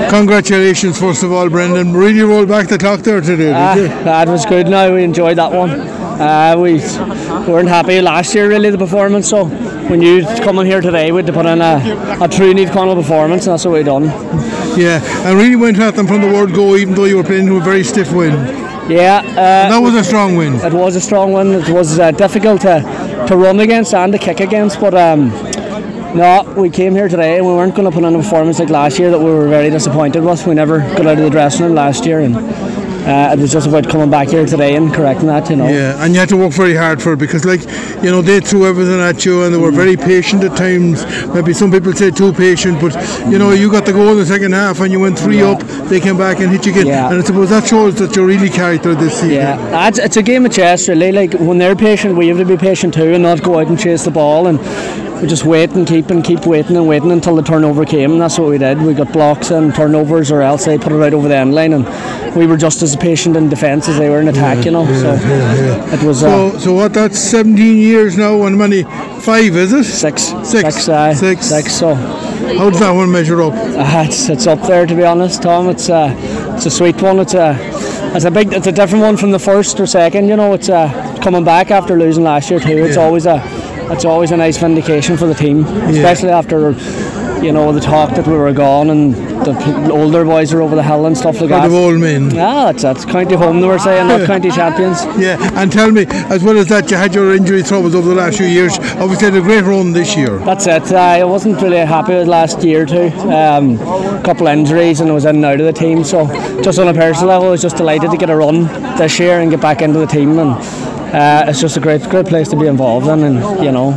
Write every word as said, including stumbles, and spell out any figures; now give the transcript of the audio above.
Congratulations, first of all, Brendan. Really rolled back the clock there today, uh, did you? That was good now, we enjoyed that one. Uh, we weren't happy last year, really, the performance, so we knew coming here today we had to put in a, a true Naomh Conaill performance, and that's what we done. Yeah, and really went at them from the word go, even though you were playing a very stiff win. Yeah. Uh, that was a strong win. It was a strong win. It was uh, difficult to, to run against and to kick against, but um, no, we came here today and we weren't going to put on a performance like last year that we were very disappointed with. We never got out of the dressing room last year, and uh, it was just about coming back here today and correcting that, you know. Yeah, and you had to work very hard for it because, like, you know, they threw everything at you and they were very patient at times. Maybe some people say too patient, but, you know, you got the goal in the second half and you went three yeah. up, they came back and hit you again. Yeah. And I suppose that shows that you're really character this season. Yeah, it's, it's a game of chess, really. Like, when they're patient, we have to be patient too and not go out and chase the ball, and we just wait and keep and keep waiting and waiting until the turnover came, and that's what we did. We got blocks and turnovers, or else they put it out over the end line, and we were just as patient in defence as they were in attack, yeah, you know. Yeah, so yeah, yeah. it was. So, uh, so what? That's seventeen years now, and many five is it? Six. Six. Six. Uh, Six. Six. So, how does that one measure up? Uh, it's it's up there, to be honest, Tom. It's uh, it's a sweet one. It's a it's a big. It's a different one from the first or second. You know, it's uh, coming back after losing last year too. It's yeah. always a. It's always a nice vindication for the team, especially yeah. after, you know, the talk that we were gone and the older boys are over the hill and stuff like that. For the old men. Yeah, that's that's county home, they were saying, not county champions. Yeah, and tell me, as well as that, you had your injury troubles over the last few years. Obviously, had a great run this year. That's it. I wasn't really happy with last year too. Um, a couple of injuries and I was in and out of the team. So, just on a personal level, I was just delighted to get a run this year and get back into the team. And Uh, it's just a great, great place to be involved in, and you know,